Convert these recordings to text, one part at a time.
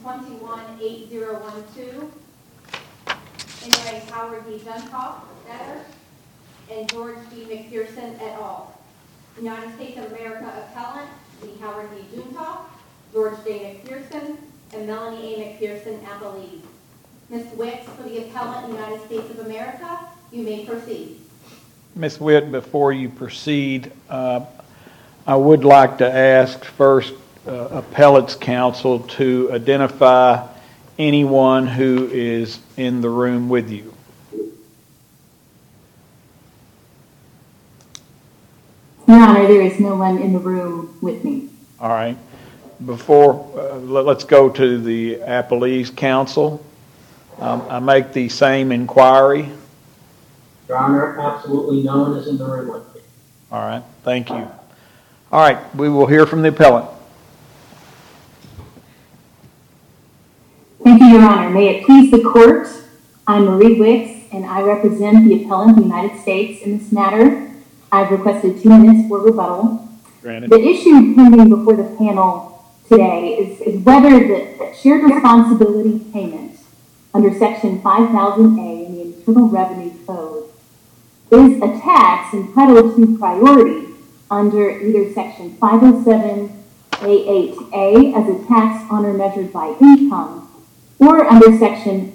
218012. Anyway, Howard D. Duntoff, debtor, and George D. McPherson et al. United States of America appellant, the Howard D. Duntoff, George D. McPherson, and Melanie A. McPherson appellees. Ms. Wicks, for the appellant, United States of America, you may proceed. Ms. Witt, before you proceed, I would like to ask first appellate's counsel to identify anyone who is in the room with you. Your Honor, there is no one in the room with me. All right. Before, let's go to the appellee's counsel. I make the same inquiry. Your Honor, absolutely no one is in the room with me. All right. Thank you. All right. We will hear from the appellant. Thank you, Your Honor. May it please the court, I'm Marie Wicks, and I represent the appellant of the United States in this matter. I've requested 2 minutes for rebuttal. Granted. The issue pending before the panel today is whether the shared responsibility payment under Section 5000A in the Internal Revenue Code is a tax entitled to priority under either Section 507A8A as a tax on or measured by income, or under Section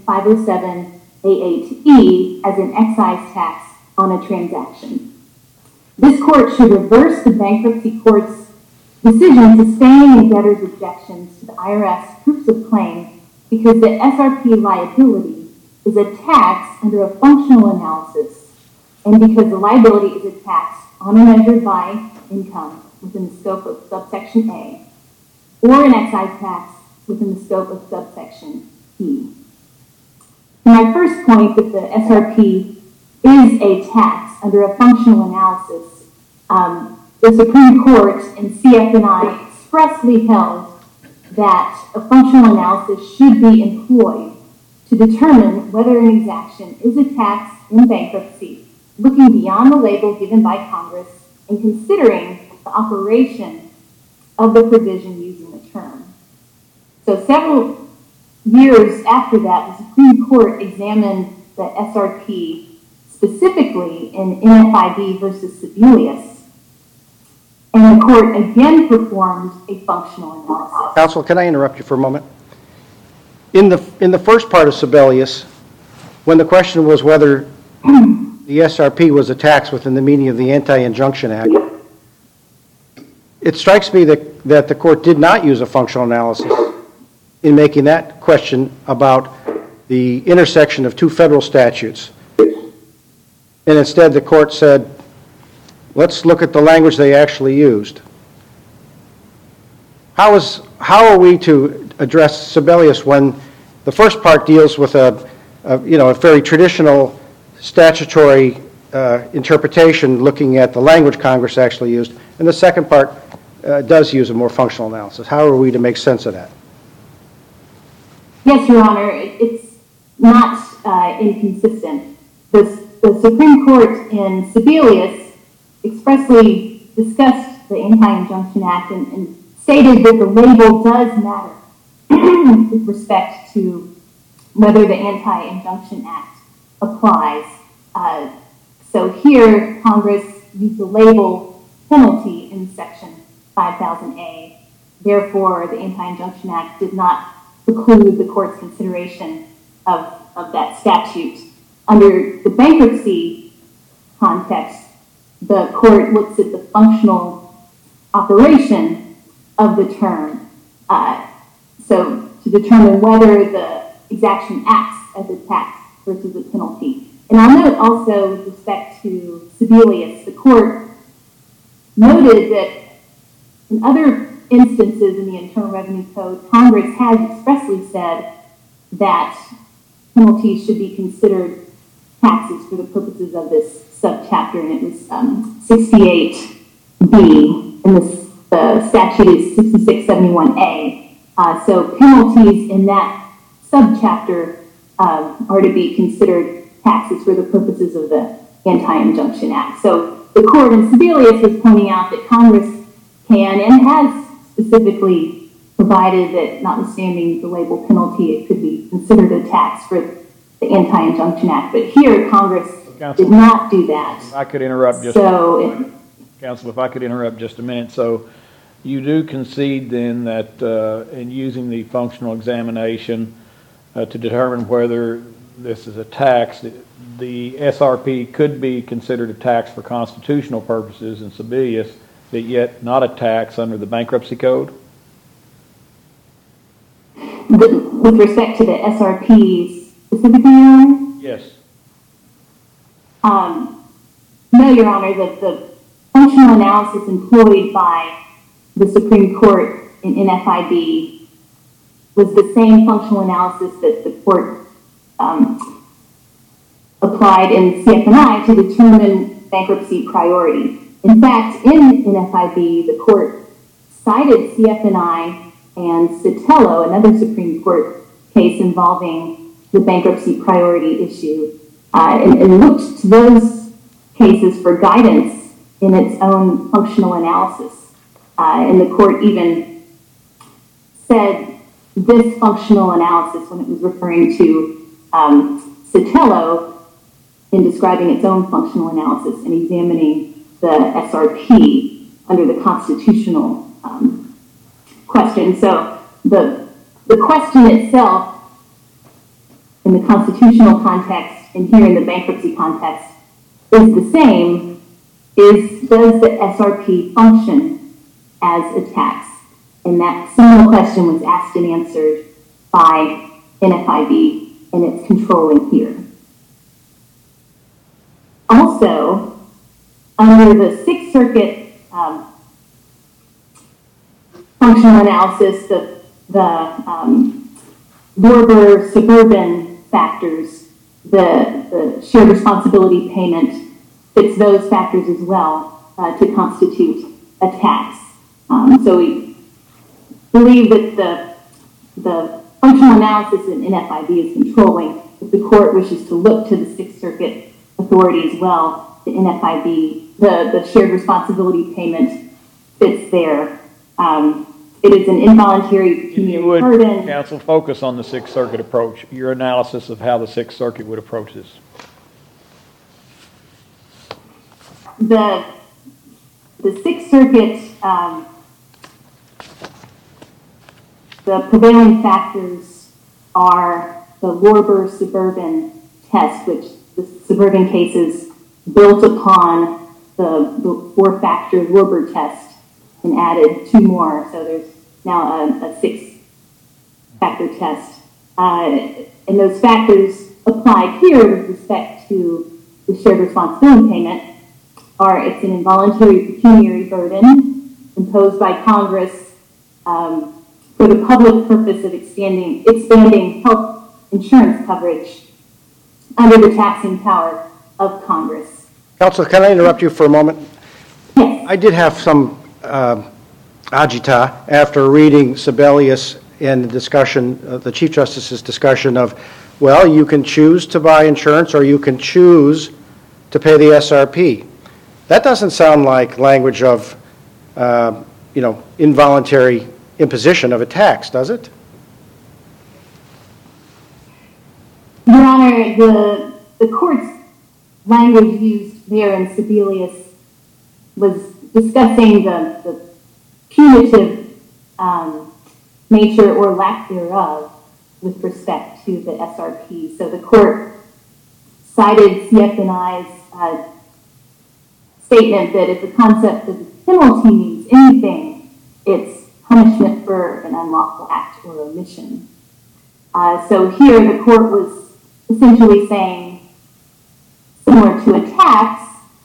507A8E as an excise tax on a transaction. This court should reverse the bankruptcy court's decision sustaining the debtor's objections to the IRS proofs of claim because the SRP liability is a tax under a functional analysis and because the liability is a tax on or measured by income within the scope of subsection A or an excise tax within the scope of subsection E. My first point that the SRP is a tax under a functional analysis. The Supreme Court in CF&I expressly held that a functional analysis should be employed to determine whether an exaction is a tax in bankruptcy, looking beyond the label given by Congress and considering the operation of the provision using the term. So several years after that, the Supreme Court examined the SRP specifically in NFIB versus Sebelius, and the court again performed a functional analysis. Counsel, can I interrupt you for a moment? In the first part of Sebelius, when the question was whether the SRP was a tax within the meaning of the Anti-Injunction Act, it strikes me that the court did not use a functional analysis in making that question about the intersection of 2 federal statutes. And instead the court said, let's look at the language they actually used. How are we to address Sebelius when the first part deals with a very traditional statutory interpretation looking at the language Congress actually used, and the second part does use a more functional analysis? How are we to make sense of that? Yes, Your Honor, it's not inconsistent. The Supreme Court in Sebelius expressly discussed the Anti-Injunction Act and stated that the label does matter with respect to whether the Anti-Injunction Act applies. So here, Congress used the label penalty in Section 5000A. Therefore, the Anti-Injunction Act did not preclude the court's consideration of that statute. Under the bankruptcy context, the court looks at the functional operation of the term. So to determine whether the exaction acts as a tax versus a penalty. And I'll note also with respect to Sebelius, the court noted that in other instances in the Internal Revenue Code, Congress has expressly said that penalties should be considered taxes for the purposes of this subchapter, and it was 68B, and the statute is 6671A. So penalties in that subchapter are to be considered taxes for the purposes of the Anti-Injunction Act. So the court in Sebelius was pointing out that Congress can and has specifically provided that notwithstanding the label penalty, it could be considered a tax for the Anti-Injunction Act. But here, Congress did not do that. If I could interrupt just Counsel, if I could interrupt just a minute. So you do concede then that in using the functional examination to determine whether this is a tax, the SRP could be considered a tax for constitutional purposes in Sebelius, but yet not a tax under the bankruptcy code? With respect to the SRPs specifically, Yes. No, Your Honor, the functional analysis employed by the Supreme Court in NFIB was the same functional analysis that the court applied in CF&I to determine bankruptcy priority. In fact, in NFIB, the court cited CF&I and Sotelo, another Supreme Court case involving the bankruptcy priority issue, and looked to those cases for guidance in its own functional analysis. And the court even said this functional analysis, when it was referring to Sotelo, in describing its own functional analysis and examining the SRP under the constitutional question. So the question itself in the constitutional context and here in the bankruptcy context is the same, does the SRP function as a tax? And that similar question was asked and answered by NFIB, and it's controlling here. Also, under the Sixth Circuit functional analysis, the Lorber suburban factors, the shared responsibility payment fits those factors as well to constitute a tax. So we believe that the functional analysis in NFIB is controlling. If the court wishes to look to the Sixth Circuit authority as well, the NFIB, the shared responsibility payment fits there. It is an involuntary pecuniary burden. Counsel, focus on the Sixth Circuit approach, your analysis of how the Sixth Circuit would approach this. The Sixth Circuit, the prevailing factors are the Lorber suburban test, which the suburban cases built upon the four-factor Lorber test and added two more. So there's now a six-factor test. And those factors applied here with respect to the shared responsibility payment are it's an involuntary pecuniary burden imposed by Congress for the public purpose of expanding health insurance coverage under the taxing power of Congress. Counsel, can I interrupt you for a moment? Yes. I did have some agita after reading Sebelius and the discussion, the Chief Justice's discussion of, well, you can choose to buy insurance or you can choose to pay the SRP. That doesn't sound like language of, involuntary imposition of a tax, does it? Your Honor, the court's language used there in Sebelius was discussing the punitive nature or lack thereof with respect to the SRP. So the court cited CF&I's statement that if the concept of the penalty means anything, it's punishment for an unlawful act or omission. So here the court was essentially saying, similar to a tax,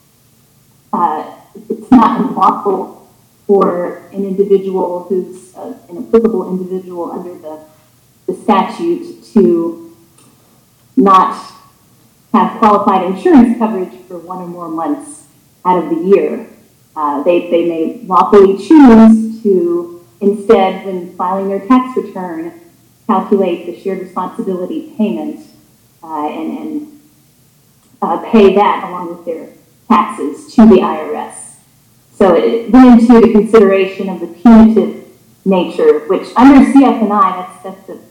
it's not unlawful for an individual who's an applicable individual under the statute to not have qualified insurance coverage for one or more months out of the year. They may lawfully choose to instead, when filing their tax return, calculate the shared responsibility payment and pay that along with their taxes to the IRS. So it went into the consideration of the punitive nature, which under CF&I, that's the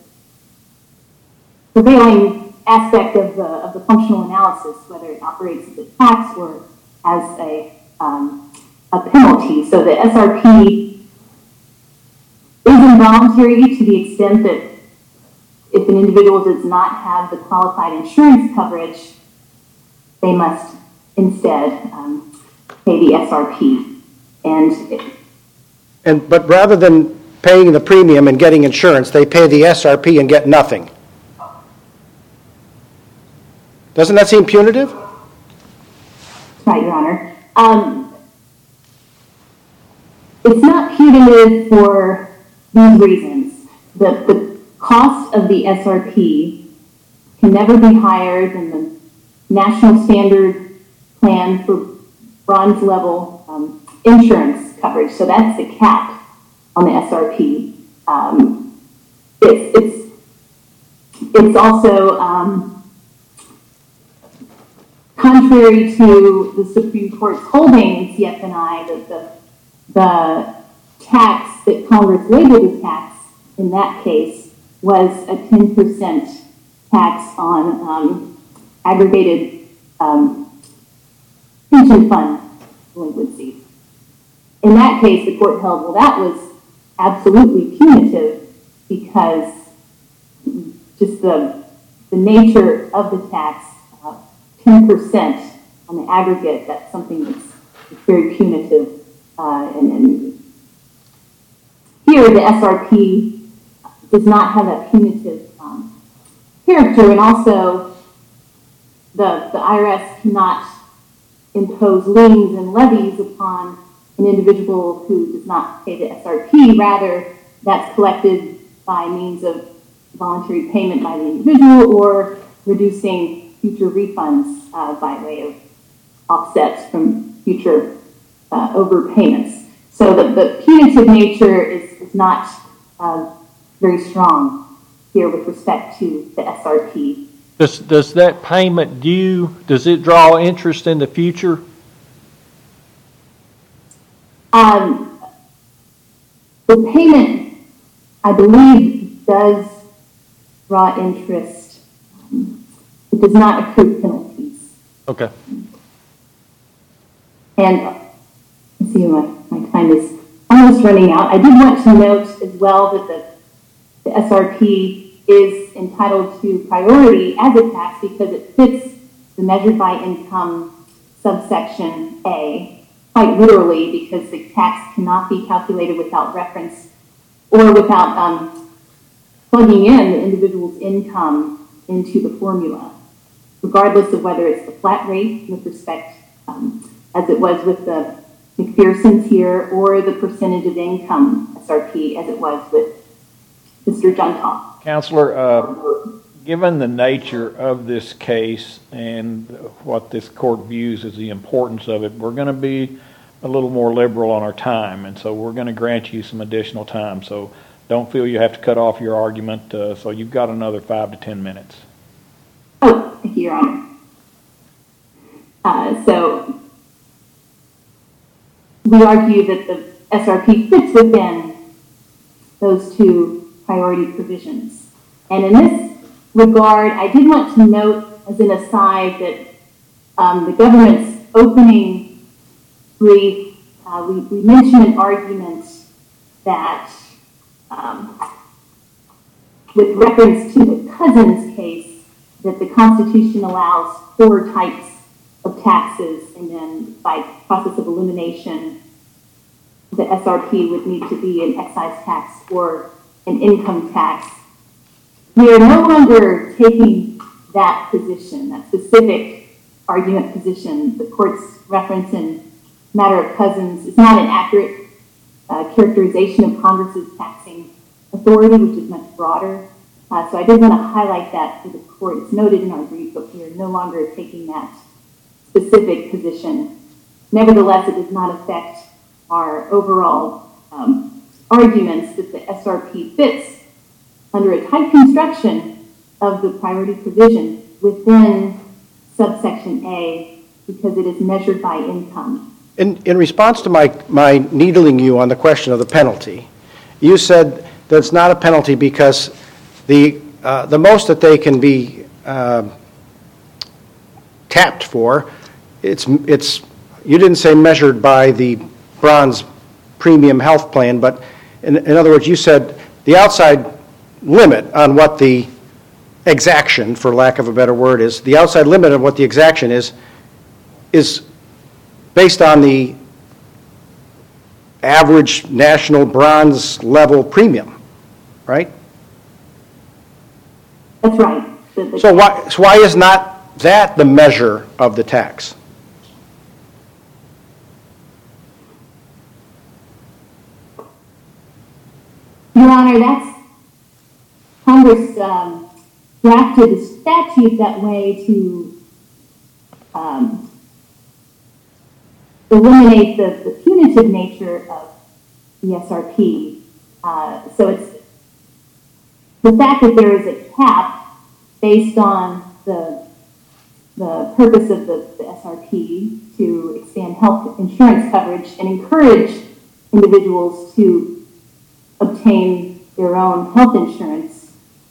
prevailing aspect of the functional analysis, whether it operates as a tax or as a penalty. So the SRP is involuntary to the extent that if an individual does not have the qualified insurance coverage, they must instead pay the SRP. But rather than paying the premium and getting insurance, they pay the SRP and get nothing. Doesn't that seem punitive? Right, Your Honor. It's not punitive for these reasons. The cost of the SRP can never be higher than the national standard plan for bronze level insurance coverage. So that's the cap on the SRP. It's also contrary to the Supreme Court's holding in CF&I that the tax that Congress labeled a tax in that case was a 10% tax on aggregated pension fund delinquencies. In that case, the court held, well, that was absolutely punitive because just the nature of the tax, 10% on the aggregate, that's something that's very punitive. And here, the SRP does not have that punitive character, and also the IRS cannot impose liens and levies upon an individual who does not pay the SRP. Rather, that's collected by means of voluntary payment by the individual or reducing future refunds by way of offsets from future overpayments. So the punitive nature is not very strong here with respect to the SRP. Does that payment due, does it draw interest in the future? The payment, I believe, does draw interest. It does not accrue penalties. Okay. And I see my time is almost running out. I did want to note as well that the SRP is entitled to priority as a tax because it fits the measured by income subsection A, quite literally, because the tax cannot be calculated without reference or without plugging in the individual's income into the formula, regardless of whether it's the flat rate with respect, as it was with the McPherson's here, or the percentage of income SRP as it was with Mr. Juntoff. Counselor, given the nature of this case and what this court views as the importance of it, we're going to be a little more liberal on our time, and so we're going to grant you some additional time. So don't feel you have to cut off your argument. So you've got another 5 to 10 minutes. Oh, thank you, Your Honor. So we argue that the SRP fits within those two priority provisions. And in this regard, I did want to note as an aside that the government's opening brief, we mentioned an argument that with reference to the Cousins case, that the Constitution allows 4 types of taxes, and then by process of elimination, the SRP would need to be an excise tax or an income tax. We are no longer taking that position, that specific argument position. The court's reference in matter of Cousins is not an accurate characterization of Congress's taxing authority, which is much broader. So I did want to highlight that for the court. It's noted in our brief, but we are no longer taking that specific position. Nevertheless, it does not affect our overall arguments that the SRP fits under a tight construction of the priority provision within subsection A because it is measured by income. In response to my needling you on the question of the penalty, you said that it's not a penalty because the most that they can be tapped for, it's you didn't say measured by the bronze premium health plan, but in other words, you said the outside limit on what the exaction, for lack of a better word, is, the outside limit of what the exaction is based on the average national bronze level premium, right? That's right. So why is not that the measure of the tax? Your Honor, that's Congress drafted the statute that way to eliminate the punitive nature of the SRP. So it's the fact that there is a cap based on the purpose of the SRP to expand health insurance coverage and encourage individuals to obtain their own health insurance.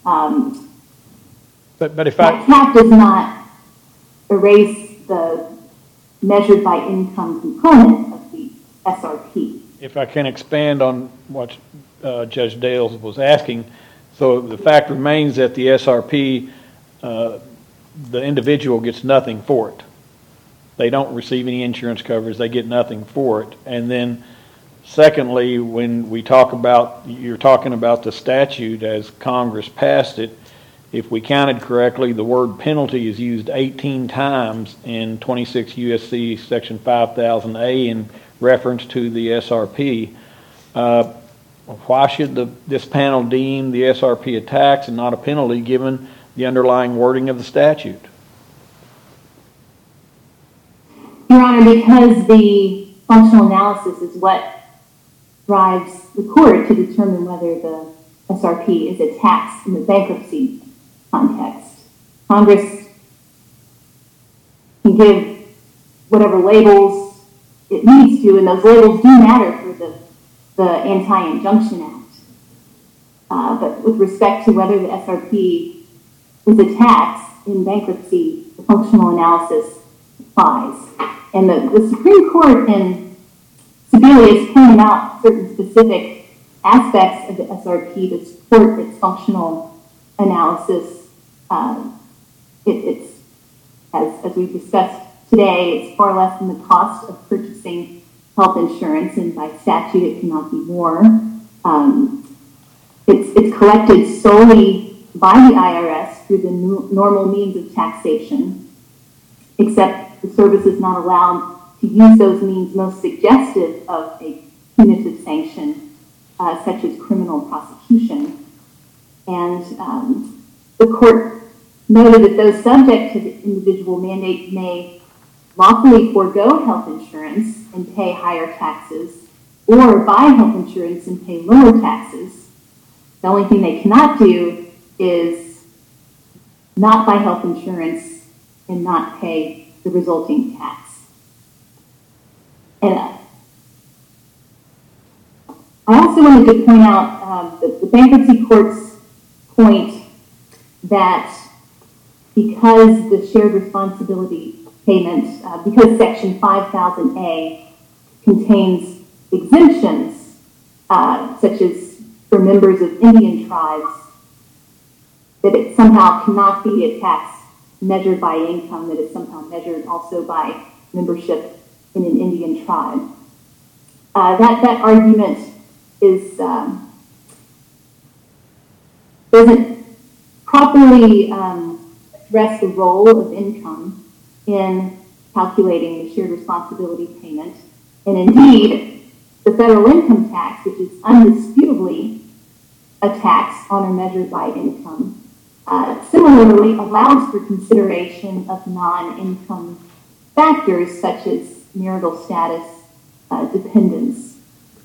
But if that cap does not erase the measured by income component of the SRP. If I can expand on what Judge Dales was asking, so the fact remains that the SRP, the individual gets nothing for it. They don't receive any insurance coverage. They get nothing for it. And then secondly, when we talk about, you're talking about the statute as Congress passed it, if we counted correctly, the word penalty is used 18 times in 26 U.S.C. Section 5000A in reference to the SRP. Why should this panel deem the SRP a tax and not a penalty given the underlying wording of the statute? Your Honor, because the functional analysis is what drives the court to determine whether the SRP is a tax in the bankruptcy context. Congress can give whatever labels it needs to, and those labels do matter for the Anti-Injunction Act. But with respect to whether the SRP is a tax in bankruptcy, the functional analysis applies. And the Supreme Court in Sebelius pointed out certain specific aspects of the SRP to support its functional analysis. It's as we've discussed today, it's far less than the cost of purchasing health insurance, and by statute it cannot be more. It's collected solely by the IRS through the normal means of taxation, except the service is not allowed to use those means most suggestive of a punitive sanction, such as criminal prosecution. And the court noted that those subject to the individual mandate may lawfully forego health insurance and pay higher taxes, or buy health insurance and pay lower taxes. The only thing they cannot do is not buy health insurance and not pay the resulting tax. And I also wanted to point out the bankruptcy court's point that because the shared responsibility payment, because Section 5000A contains exemptions, such as for members of Indian tribes, that it somehow cannot be a tax measured by income, that is somehow measured also by membership in an Indian tribe. That argument is doesn't properly address the role of income in calculating the shared responsibility payment. And indeed, the federal income tax, which is undisputably a tax on or measured by income, similarly allows for consideration of non-income factors such as marital status, dependence.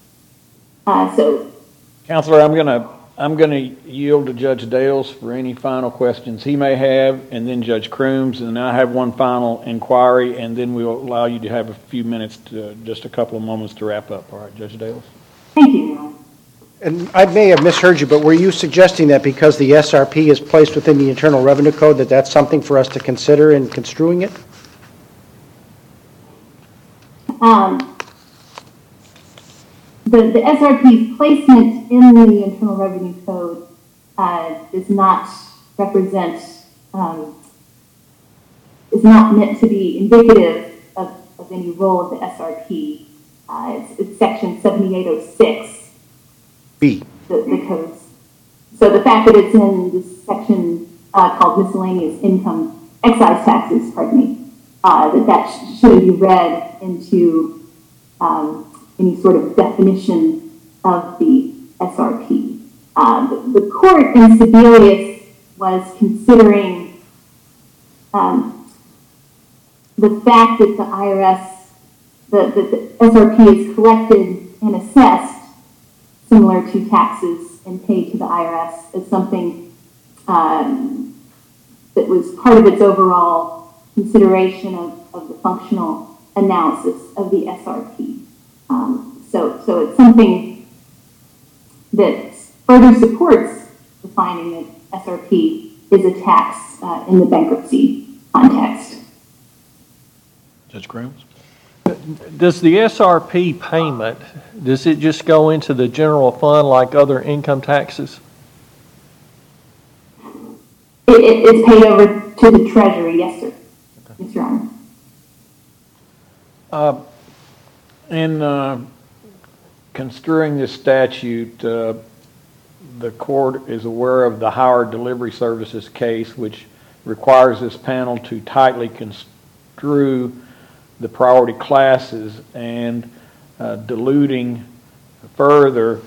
Counselor, I'm gonna yield to Judge Dales for any final questions he may have, and then Judge Crooms, and then I have one final inquiry, and then we'll allow you to have a few minutes, just a couple of moments to wrap up. All right, Judge Dales. Thank you, Your Honor. And I may have misheard you, but were you suggesting that because the SRP is placed within the Internal Revenue Code, that that's something for us to consider in construing it? The SRP's placement in the Internal Revenue Code does not represent, is not meant to be indicative of any role of the SRP. It's section 7806. B. The codes. So the fact that it's in this section called miscellaneous income excise taxes, pardon me, that shouldn't be read into any sort of definition of the SRP. The court in Sebelius was considering the fact that the IRS, the SRP is collected and assessed similar to taxes and paid to the IRS as something that was part of its overall consideration of the functional analysis of the SRP. So it's something that further supports the finding that SRP is a tax in the bankruptcy context. Judge Grooms? Does the SRP payment, does it just go into the general fund like other income taxes? It's paid over to the Treasury, yes, sir. Okay. Yes, Your Honor. In construing this statute, the court is aware of the Howard Delivery Services case, which requires this panel to tightly construe the priority classes and diluting further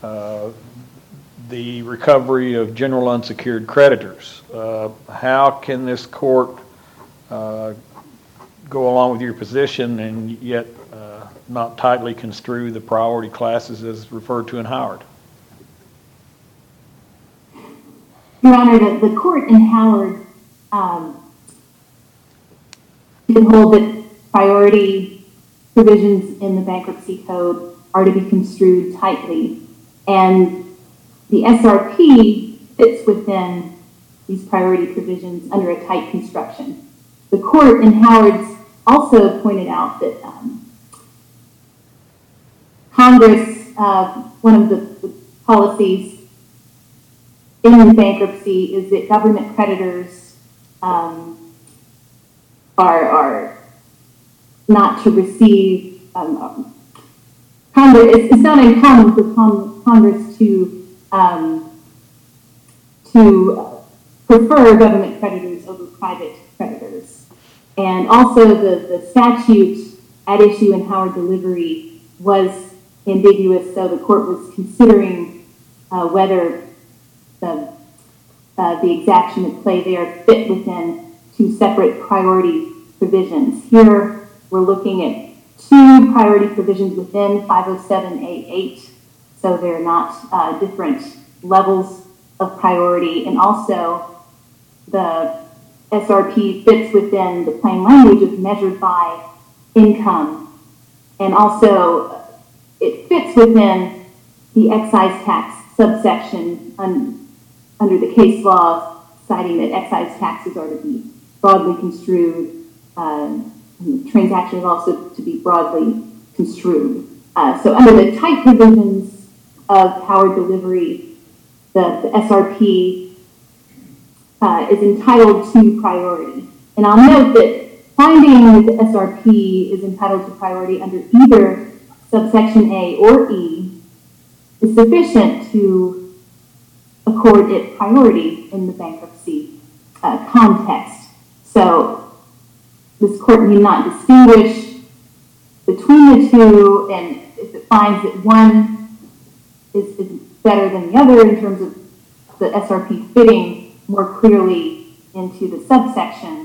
the recovery of general unsecured creditors. How can this court go along with your position and yet not tightly construe the priority classes as referred to in Howard? Your Honor, the court in Howard did hold that priority provisions in the bankruptcy code are to be construed tightly, and the SRP fits within these priority provisions under a tight construction. The court in Howard also pointed out that Congress, one of the policies in bankruptcy is that government creditors are not to receive, Congress, it's not uncommon for Congress to prefer government creditors over private creditors. And also the statute at issue in Howard Delivery was ambiguous, so the court was considering whether the exaction at play there fit within two separate priority provisions. Here, we're looking at two priority provisions within 507A8, so they're not different levels of priority, and also the SRP fits within the plain language of measured by income, and also it fits within the excise tax subsection under the case law, citing that excise taxes are to be broadly construed, and the transaction is also to be broadly construed. So under the tight provisions of Howard Delivery, the SRP is entitled to priority. And I'll note that finding that the SRP is entitled to priority under either subsection A or E is sufficient to accord it priority in the bankruptcy context. So this court need not distinguish between the two, and if it finds that one is better than the other in terms of the SRP fitting more clearly into the subsection,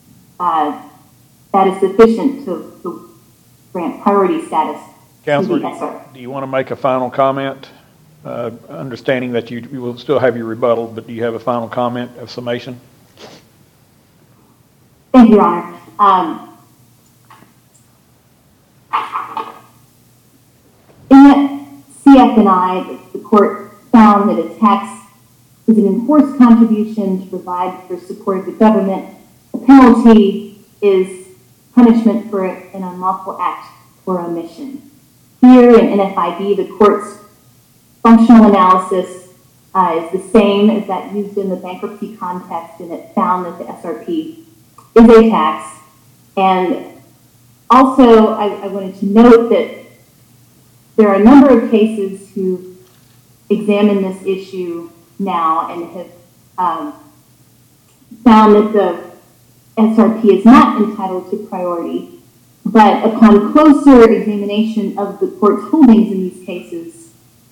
that is sufficient to grant priority status. Counselor, do you want to make a final comment? Understanding that you will still have your rebuttal, but do you have a final comment of summation? Thank you, Your Honor. In the CF&I, the court found that a tax is an enforced contribution to provide for support of the government. A penalty is punishment for an unlawful act or omission. Here in NFIB, the court's functional analysis is the same as that used in the bankruptcy context, and it found that the SRP is a tax. And also, I wanted to note that there are a number of cases who examine this issue now and have found that the SRP is not entitled to priority. But upon closer examination of the court's holdings in these cases,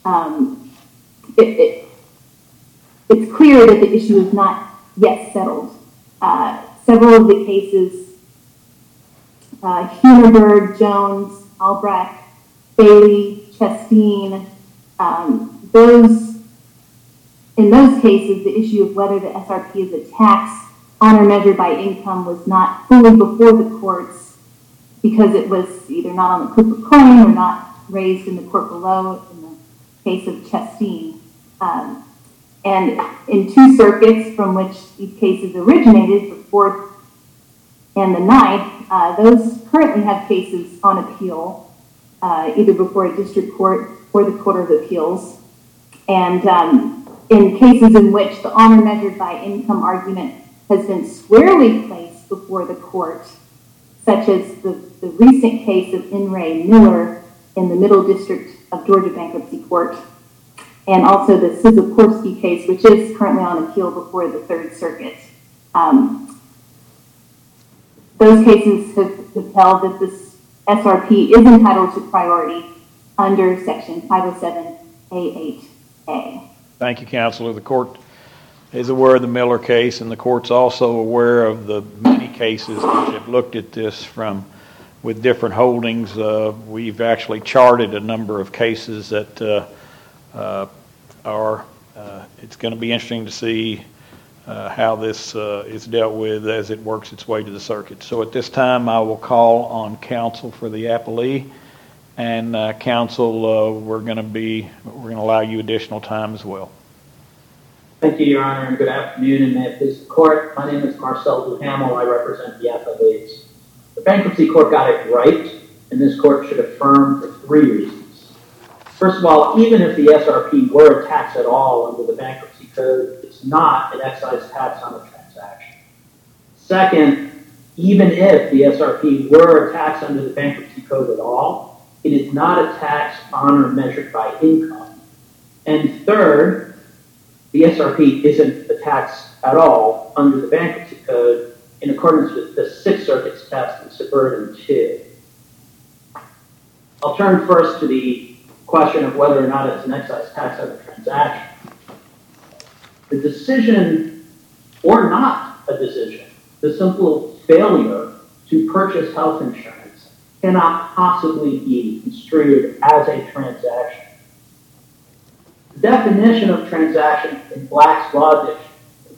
it's clear that the issue is not yet settled. Several of the cases, Hunerberg, Jones, Albrecht, Bailey, Chasteen, in those cases, the issue of whether the SRP is a tax on or measured by income was not fully before the courts because it was either not on the proof of claim or not raised in the court below in the case of Chasteen. And in two circuits from which these cases originated, the Fourth and the Ninth, those currently have cases on appeal, either before a district court or the Court of Appeals. And in cases in which the on or measured by income argument has been squarely placed before the court, such as the recent case of In re Miller in the Middle District of Georgia Bankruptcy Court, and also the Sizakorski case, which is currently on appeal before the Third Circuit. Those cases have held that this SRP is entitled to priority under Section 507A8A. Thank you, Counselor. The court is aware of the Miller case, and the court's also aware of the many cases which have looked at this with different holdings. We've actually charted a number of cases that it's going to be interesting to see how this is dealt with as it works its way to the circuit. So at this time, I will call on counsel for the appellee. And counsel, we're going to allow you additional time as well. Thank you, Your Honor, and good afternoon, and may it please the court. My name is Marcel Duhamel. I represent the appellees. The bankruptcy court got it right, and this court should affirm for three reasons. First of all, even if the SRP were a tax at all under the bankruptcy code, it's not an excise tax on a transaction. Second, even if the SRP were a tax under the bankruptcy code at all, it is not a tax on or measured by income. And third, the SRP isn't a tax at all under the bankruptcy code in accordance with the Sixth Circuit's test in Suburban 2. I'll turn first to the question of whether or not it's an excise tax on a transaction. The decision, or not a decision, the simple failure to purchase health insurance cannot possibly be construed as a transaction. The definition of transaction in Black's Law Dictionary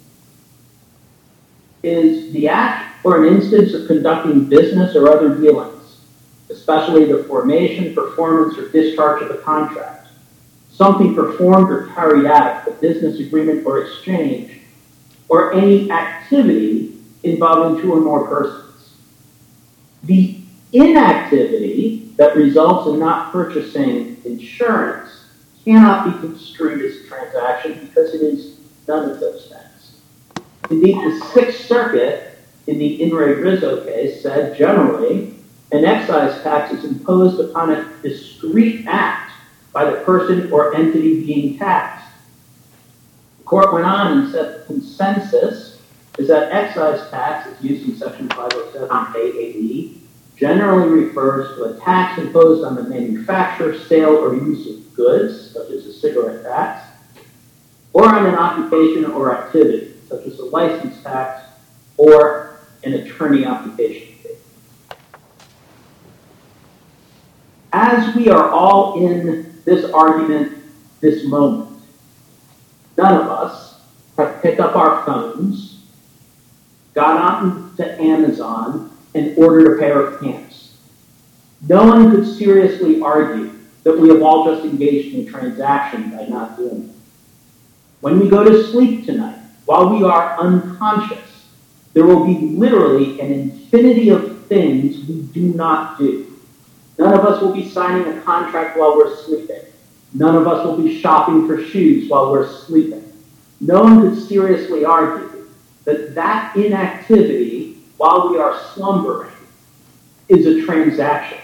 is the act or an instance of conducting business or other dealings, especially the formation, performance, or discharge of a contract, something performed or carried out, a business agreement or exchange, or any activity involving two or more persons. The inactivity that results in not purchasing insurance cannot be construed as a transaction because it is none of those things. Indeed, the Sixth Circuit in the In re Rizzo case said generally an excise tax is imposed upon a discrete act by the person or entity being taxed. The court went on and said the consensus is that excise tax, as used in Section 507A8E, generally refers to a tax imposed on the manufacture, sale, or use of goods, such as a cigarette tax, or on an occupation or activity, such as a license tax or an attorney occupation fee. As we are all in this argument this moment, none of us have picked up our phones, got on to Amazon, and ordered a pair of pants. No one could seriously argue that we have all just engaged in a transaction by not doing it. When we go to sleep tonight, while we are unconscious, there will be literally an infinity of things we do not do. None of us will be signing a contract while we're sleeping. None of us will be shopping for shoes while we're sleeping. No one could seriously argue that that inactivity while we are slumbering is a transaction.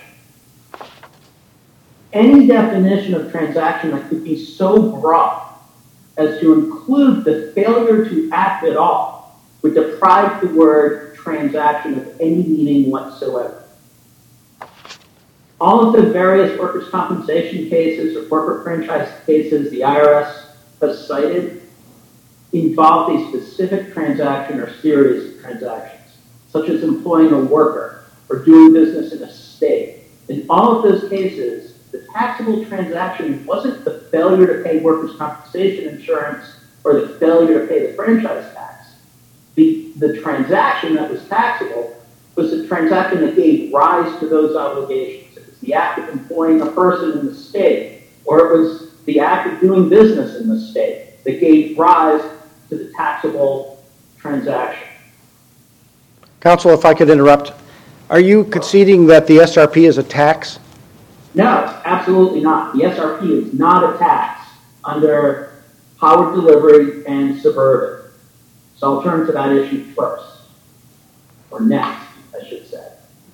Any definition of transaction that could be so broad as to include the failure to act at all would deprive the word transaction of any meaning whatsoever. All of the various workers' compensation cases or corporate franchise cases the IRS has cited involve a specific transaction or series of transactions, such as employing a worker or doing business in a state. In all of those cases, the taxable transaction wasn't the failure to pay workers' compensation insurance or the failure to pay the franchise tax. The transaction that was taxable was the transaction that gave rise to those obligations. It was the act of employing a person in the state, or it was the act of doing business in the state that gave rise to the taxable transaction. Counsel, if I could interrupt, are you conceding that the SRP is a tax? No, absolutely not. The SRP is not a tax under Howard Delivery and Suburban. So I'll turn to that issue first, or next, I should say.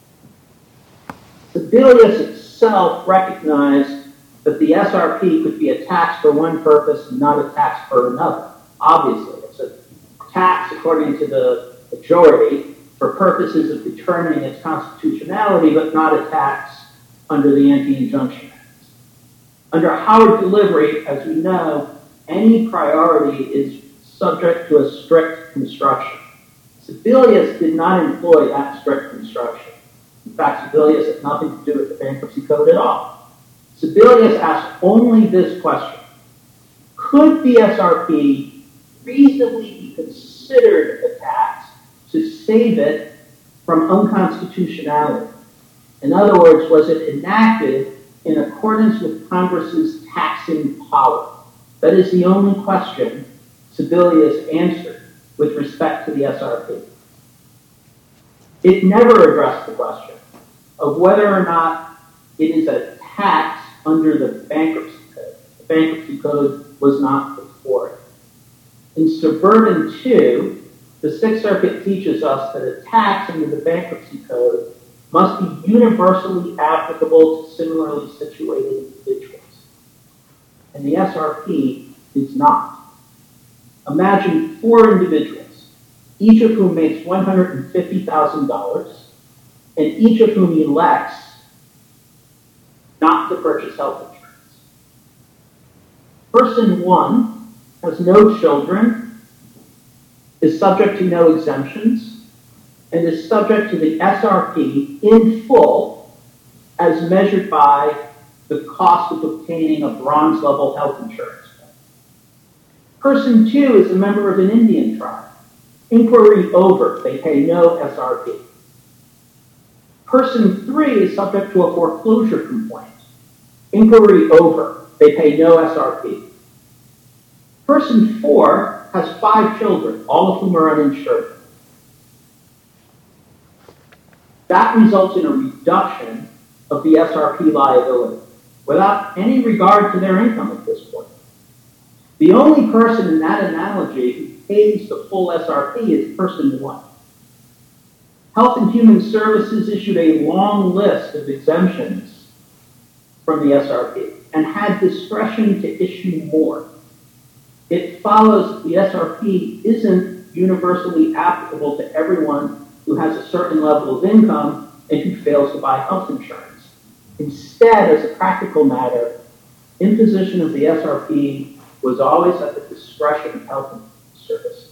Sebelius itself recognized that the SRP could be a tax for one purpose and not a tax for another. Obviously, it's a tax, according to the majority, for purposes of determining its constitutionality, but not a tax under the Anti-Injunction Act. Under Howard Delivery, as we know, any priority is subject to a strict construction. Sebelius did not employ that strict construction. In fact, Sebelius had nothing to do with the Bankruptcy Code at all. Sebelius asked only this question: could the SRP reasonably be considered a tax to save it from unconstitutionality? In other words, was it enacted in accordance with Congress's taxing power? That is the only question Sebelius answered with respect to the SRP. It never addressed the question of whether or not it is a tax under the Bankruptcy Code. The Bankruptcy Code was not before it. In Suburban 2, the Sixth Circuit teaches us that a tax under the Bankruptcy Code must be universally applicable to similarly situated individuals. And the SRP is not. Imagine 4 individuals, each of whom makes $150,000, and each of whom elects not to purchase health insurance. Person 1 has no children, is subject to no exemptions, and is subject to the SRP in full as measured by the cost of obtaining a bronze-level health insurance. Person 2 is a member of an Indian tribe. Inquiry over, they pay no SRP. Person 3 is subject to a foreclosure complaint. Inquiry over, they pay no SRP. Person 4 has 5 children, all of whom are uninsured. That results in a reduction of the SRP liability without any regard to their income at this point. The only person in that analogy who pays the full SRP is person 1. Health and Human Services issued a long list of exemptions from the SRP and had discretion to issue more. It follows that the SRP isn't universally applicable to everyone who has a certain level of income and who fails to buy health insurance. Instead, as a practical matter, imposition of the SRP was always at the discretion of health and services.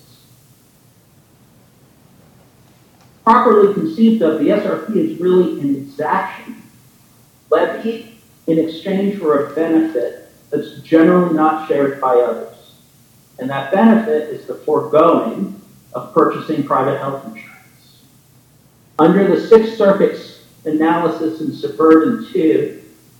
Properly conceived of, the SRP is really an exaction levied in exchange for a benefit that's generally not shared by others. And that benefit is the foregoing of purchasing private health insurance. Under the Sixth Circuit's analysis in Suburban 2,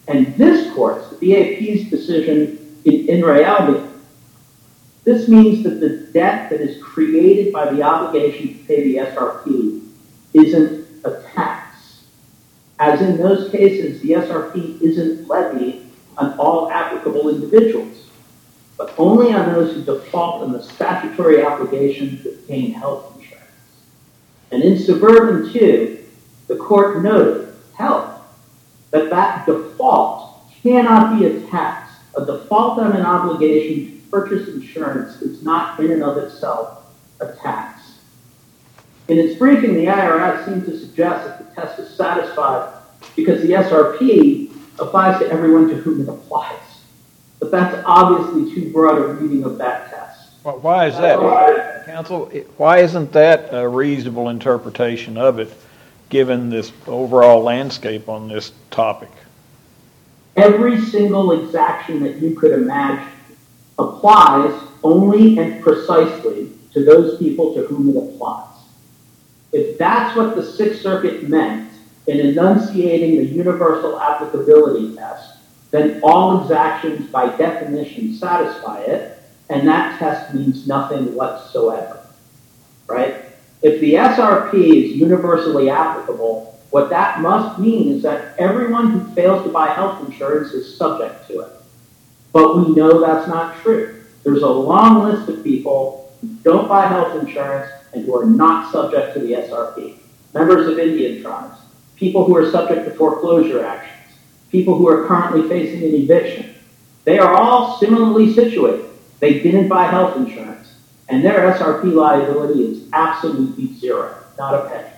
And this court's, the BAP's decision in re Albion, this means that the debt that is created by the obligation to pay the SRP isn't a tax. As in those cases, the SRP isn't levied on all applicable individuals, but only on those who default on the statutory obligation to obtain health insurance. And in Suburban 2, the court noted, that default cannot be a tax. A default on an obligation to purchase insurance is not in and of itself a tax. In its briefing, the IRS seemed to suggest that the test is satisfied because the SRP applies to everyone to whom it applies. But that's obviously too broad a reading of that test. Well, why is that, counsel? Why isn't that a reasonable interpretation of it, given this overall landscape on this topic? Every single exaction that you could imagine applies only and precisely to those people to whom it applies. If that's what the Sixth Circuit meant in enunciating the universal applicability test, then all exactions by definition satisfy it, and that test means nothing whatsoever, right? If the SRP is universally applicable, what that must mean is that everyone who fails to buy health insurance is subject to it. But we know that's not true. There's a long list of people who don't buy health insurance and who are not subject to the SRP. Members of Indian tribes, people who are subject to foreclosure actions, people who are currently facing an eviction. They are all similarly situated. They didn't buy health insurance, and their SRP liability is absolutely zero, not a penny.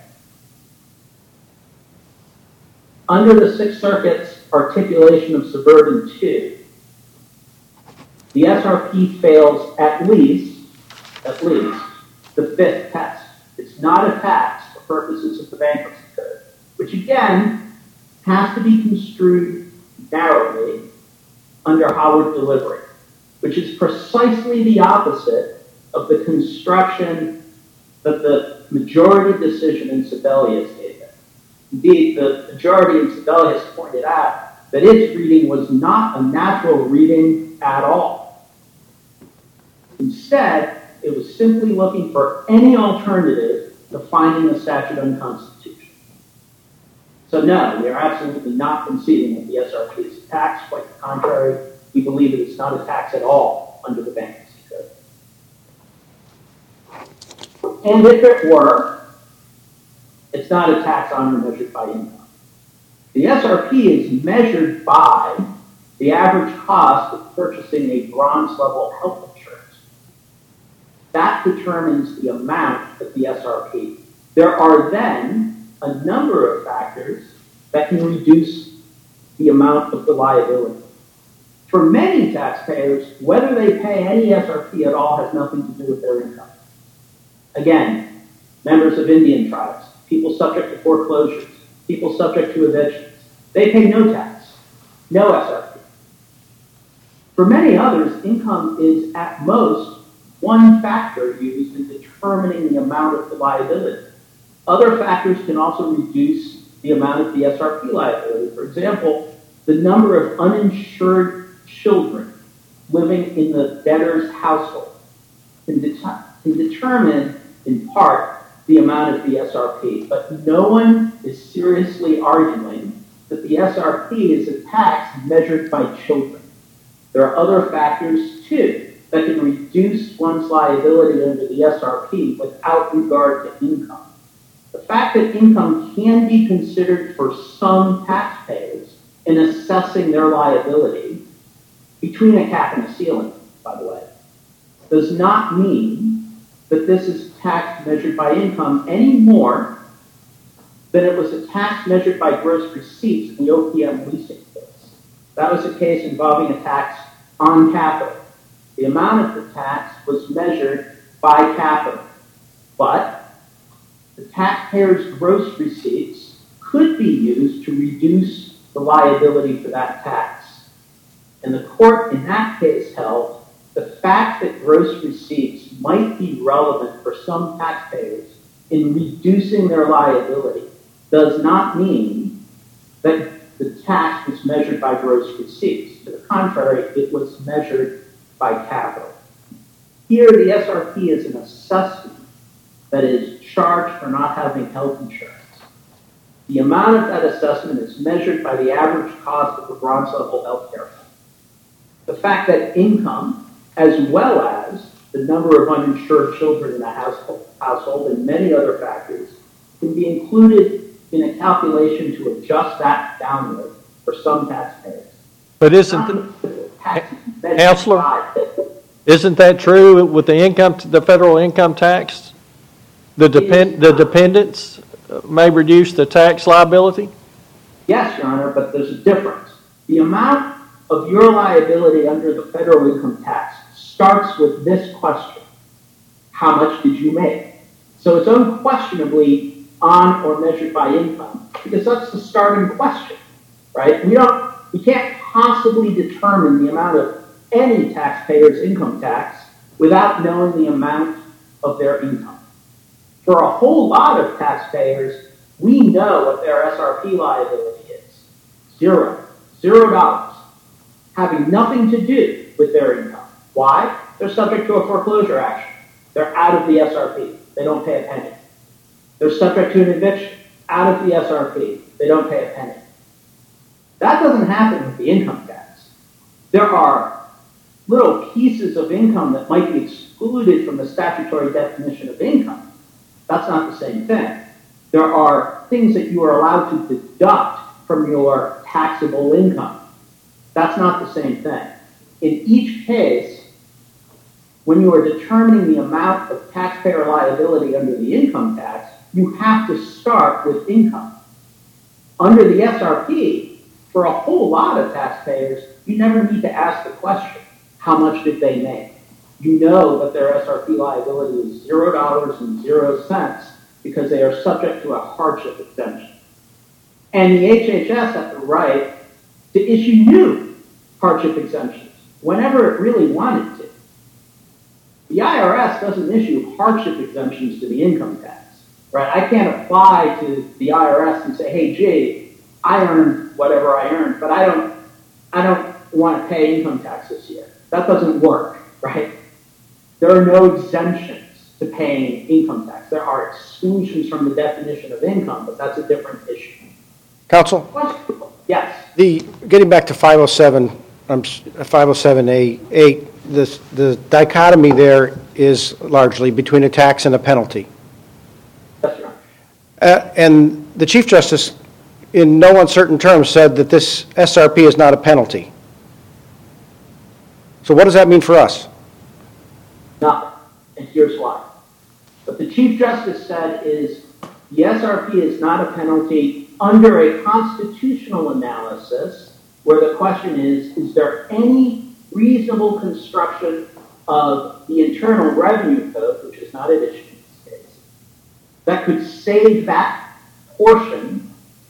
Under the Sixth Circuit's articulation of Suburban 2, the SRP fails at least the fifth test. It's not a tax for purposes of the bankruptcy code, which again has to be construed narrowly under Howard delivery, which is precisely the opposite of the construction that the majority decision in Sebelius gave it. Indeed, the majority in Sebelius pointed out that its reading was not a natural reading at all. Instead, it was simply looking for any alternative to finding the statute unconstitutional. So no, we are absolutely not conceding that the SRP is a tax. Quite the contrary, we believe that it's not a tax at all under the bankruptcy code. And if it were, it's not a tax on or measured by income. The SRP is measured by the average cost of purchasing a bronze level health insurance. That determines the amount of the SRP. There are then a number of factors that can reduce the amount of the liability. For many taxpayers, whether they pay any SRP at all has nothing to do with their income. Again, members of Indian tribes, people subject to foreclosures, people subject to evictions, they pay no tax, no SRP. For many others, income is at most one factor used in determining the amount of the liability. Other factors can also reduce the amount of the SRP liability. For example, the number of uninsured children living in the debtor's household can determine, in part, the amount of the SRP. But no one is seriously arguing that the SRP is a tax measured by children. There are other factors, too, that can reduce one's liability under the SRP without regard to income. The fact that income can be considered for some taxpayers in assessing their liability, between a cap and a ceiling, by the way, does not mean that this is tax measured by income any more than it was a tax measured by gross receipts in the OPM leasing case. That was a case involving a tax on capital. The amount of the tax was measured by capital, but the taxpayer's gross receipts could be used to reduce the liability for that tax. And the court in that case held the fact that gross receipts might be relevant for some taxpayers in reducing their liability does not mean that the tax was measured by gross receipts. To the contrary, it was measured by capital. Here, the SRP is an assessment that is charged for not having health insurance. The amount of that assessment is measured by the average cost of the bronze level health care fund. The fact that income, as well as the number of uninsured children in a household and many other factors, can be included in a calculation to adjust that downward for some taxpayers. But Counselor, isn't that true with the federal income tax? The dependents may reduce the tax liability? Yes, Your Honor, but there's a difference. The amount of your liability under the federal income tax starts with this question: how much did you make? So it's unquestionably on or measured by income, because that's the starting question, right? We can't possibly determine the amount of any taxpayer's income tax without knowing the amount of their income. For a whole lot of taxpayers, we know what their SRP liability is. $0, having nothing to do with their income. Why? They're subject to a foreclosure action. They're out of the SRP. They don't pay a penny. They're subject to an eviction. Out of the SRP. They don't pay a penny. That doesn't happen with the income tax. There are little pieces of income that might be excluded from the statutory definition of income. That's not the same thing. There are things that you are allowed to deduct from your taxable income. That's not the same thing. In each case, when you are determining the amount of taxpayer liability under the income tax, you have to start with income. Under the SRP, for a whole lot of taxpayers, you never need to ask the question, how much did they make? You know that their SRP liability is $0.00 because they are subject to a hardship exemption. And the HHS has the right to issue new hardship exemptions whenever it really wanted to. The IRS doesn't issue hardship exemptions to the income tax, right? I can't apply to the IRS and say, hey, gee, I earned whatever I earned, but I don't want to pay income tax this year. That doesn't work, right? There are no exemptions to paying income tax. There are exclusions from the definition of income, but that's a different issue. Counsel? Yes. Getting back to 507A8, the dichotomy there is largely between a tax and a penalty. That's right. And the Chief Justice, in no uncertain terms, said that this SRP is not a penalty. So what does that mean for us? Nothing. And here's why. What the Chief Justice said is the SRP is not a penalty under a constitutional analysis where the question is there any reasonable construction of the Internal Revenue Code, which is not at issue in this case, that could save that portion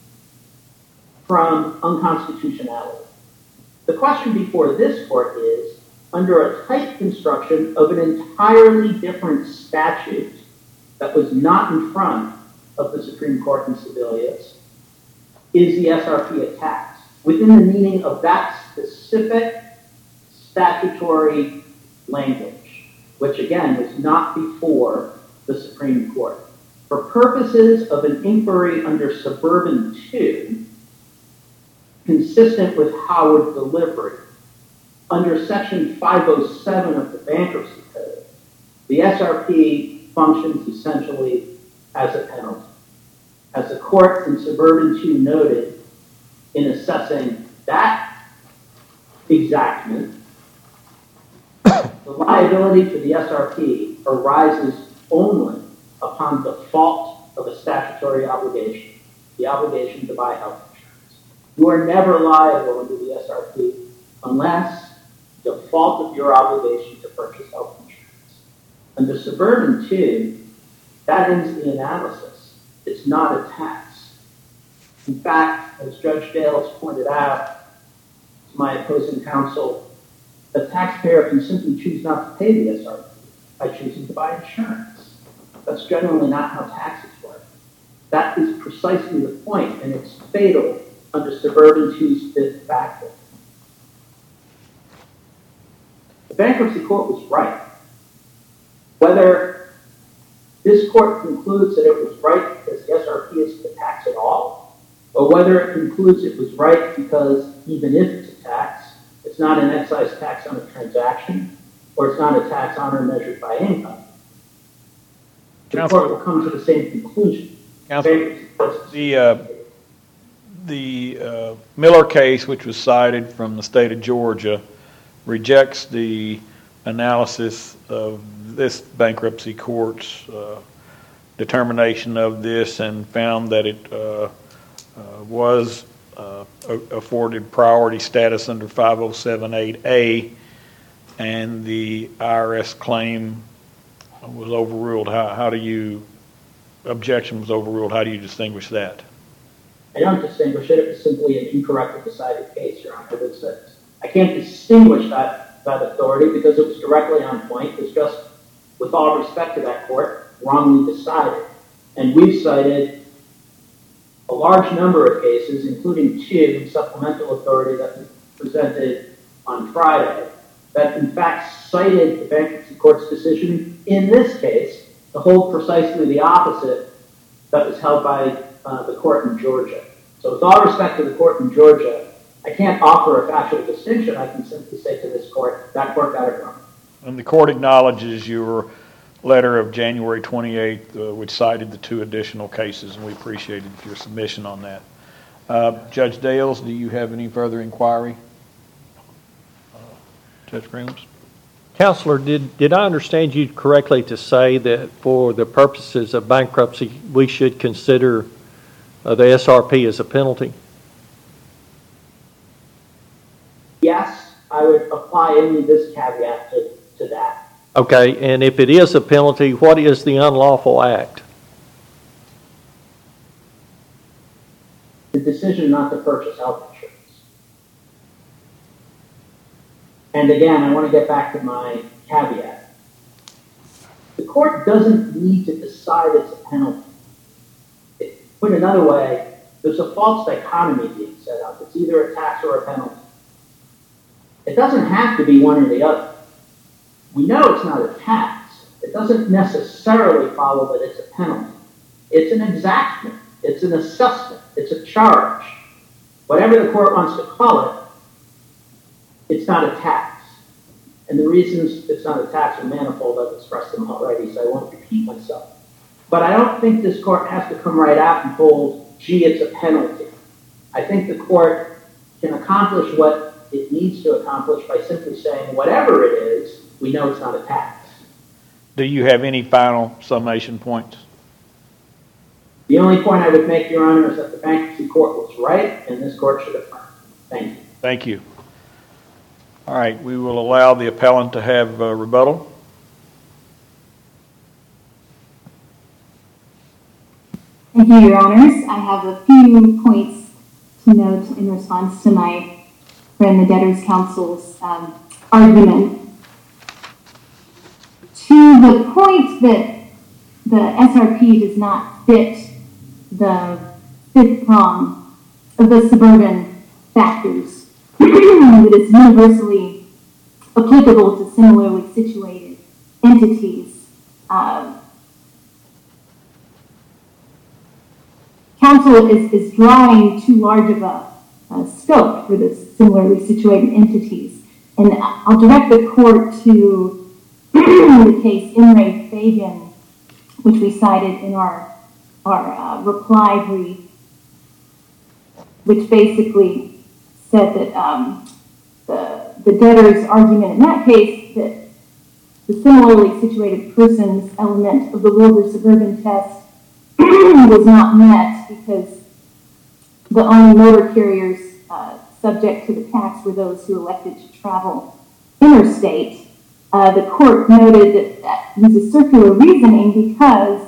from unconstitutionality. The question before this court is, under a tight construction of an entirely different statute that was not in front of the Supreme Court in Sebelius, is the SRP a tax within the meaning of that specific statutory language, which again was not before the Supreme Court. For purposes of an inquiry under Suburban 2, consistent with Howard delivery, under Section 507 of the Bankruptcy Code, the SRP functions essentially as a penalty. As the court in Suburban 2 noted, in assessing that exactment, the liability for the SRP arises only upon default of a statutory obligation, the obligation to buy health insurance. You are never liable under the SRP unless default of your obligation to purchase health insurance. Under Suburban 2, that ends the analysis. It's not a tax. In fact, as Judge Dales pointed out to my opposing counsel, the taxpayer can simply choose not to pay the SRP by choosing to buy insurance. That's generally not how taxes work. That is precisely the point, and it's fatal under Suburban 2's fifth factor. The bankruptcy court was right. Whether this court concludes that it was right because the SRP isn't a tax at all, or whether it concludes it was right because even if it's a tax, it's not an excise tax on a transaction, or it's not a tax on or measured by income, the court will come to the same conclusion. Counselor, the Miller case, which was cited from the state of Georgia, rejects the analysis of this bankruptcy court's determination of this and found that it was afforded priority status under 5078A, and the IRS claim was overruled. Objection was overruled. How do you distinguish that? I don't distinguish it. It was simply an incorrectly decided case, Your Honor. I can't distinguish that authority because it was directly on point. It's just, with all respect to that court, wrongly decided. And we've cited a large number of cases, including two supplemental authority that we presented on Friday, that in fact cited the bankruptcy court's decision in this case to hold precisely the opposite that was held by the court in Georgia. So with all respect to the court in Georgia, I can't offer a factual distinction. I can simply say to this court, that court got it wrong. And the court acknowledges your letter of January 28th, which cited the two additional cases, and we appreciated your submission on that. Judge Dales, do you have any further inquiry? Judge Greenlands? Counselor, did I understand you correctly to say that for the purposes of bankruptcy, we should consider the SRP as a penalty? Yes, I would apply only this caveat to that. Okay, and if it is a penalty, what is the unlawful act? The decision not to purchase health insurance. And again, I want to get back to my caveat. The court doesn't need to decide it's a penalty. Put another way, there's a false dichotomy being set up. It's either a tax or a penalty. It doesn't have to be one or the other. We know it's not a tax. It doesn't necessarily follow that it's a penalty. It's an exaction. It's an assessment. It's a charge. Whatever the court wants to call it, it's not a tax. And the reasons it's not a tax are manifold. I've expressed them already, so I won't repeat myself. But I don't think this court has to come right out and hold, gee, it's a penalty. I think the court can accomplish what it needs to accomplish by simply saying, whatever it is, we know it's not a tax. Do you have any final summation points? The only point I would make, Your Honor, is that the bankruptcy court was right, and this court should affirm. Thank you. Thank you. All right, we will allow the appellant to have a rebuttal. Thank you, Your Honors. I have a few points to note in response to my friend, the Debtors' Counsel's argument. To the point that the SRP does not fit the fifth prong of the suburban factors that is universally applicable to similarly situated entities. Counsel is drawing too large of a scope for the similarly situated entities. And I'll direct the court to the case In re Fagan, which we cited in our reply brief, which basically said that the debtor's argument in that case that the similarly situated persons element of the Wilbur suburban test was not met because the only motor carriers subject to the tax were those who elected to travel interstate. The court noted that that was a circular reasoning because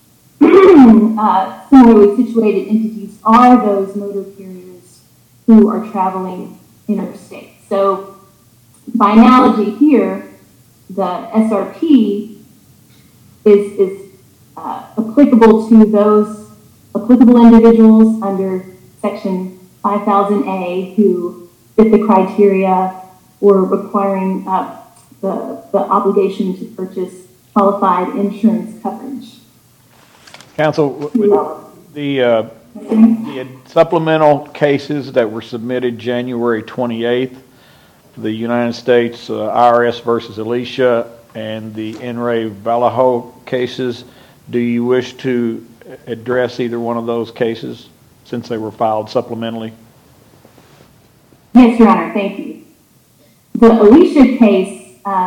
similarly situated entities are those motor carriers who are traveling interstate. So by analogy here, the SRP is applicable to those applicable individuals under Section 5000A who fit the criteria or requiring the obligation to purchase qualified insurance coverage. Counsel, the supplemental cases that were submitted January 28th, the United States IRS versus Alicia and the In re Vallejo cases, do you wish to address either one of those cases since they were filed supplementally? Yes, Your Honor, thank you. The Alicia case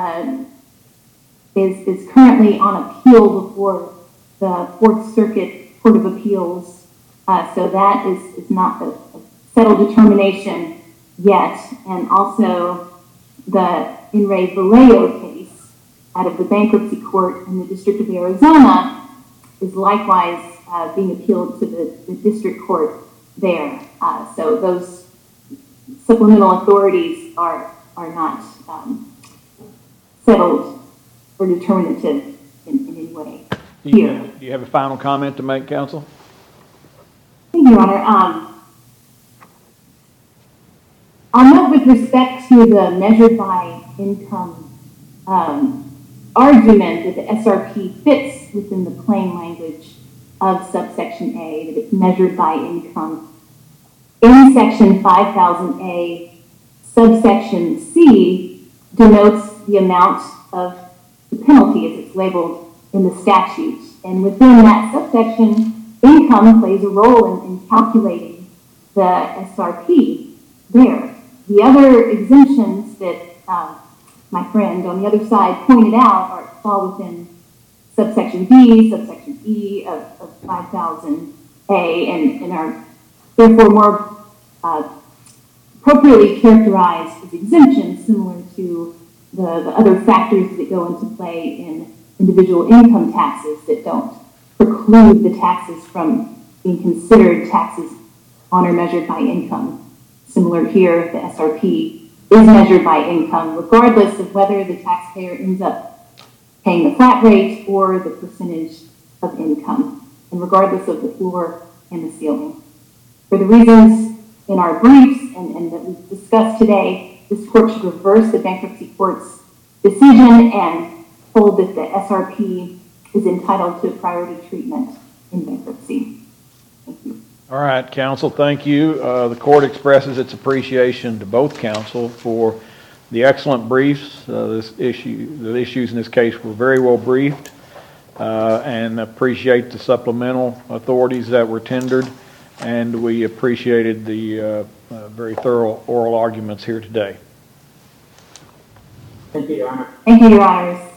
is currently on appeal before the Fourth Circuit Court of Appeals, so that is not a settled determination yet. And also the In re Vallejo case out of the bankruptcy court in the District of Arizona is likewise being appealed to the district court there. So those supplemental authorities are not settled or determinative in any way here. Do you have a final comment to make, counsel? Thank you, Your Honor. I'll note with respect to the measured by income argument that the SRP fits within the plain language of subsection A, that it's measured by income. In section 5000A, subsection C denotes the amount of the penalty as it's labeled in the statute. And within that subsection, income plays a role in calculating the SRP there. The other exemptions that my friend on the other side pointed out fall within subsection B, subsection E of 5000A, and are therefore more appropriately characterized as exemptions, similar to the other factors that go into play in individual income taxes that don't preclude the taxes from being considered taxes on or measured by income. Similar here, the SRP is measured by income, regardless of whether the taxpayer ends up paying the flat rate or the percentage of income, and regardless of the floor and the ceiling. For the reasons in our briefs and that we've discussed today, this court should reverse the bankruptcy court's decision and hold that the SRP is entitled to priority treatment in bankruptcy. Thank you. All right, counsel, thank you. The court expresses its appreciation to both counsel for the excellent briefs. The issues in this case were very well briefed, and appreciate the supplemental authorities that were tendered, and we appreciated the very thorough oral arguments here today. Thank you, Your Honor. Thank you, Your Honors.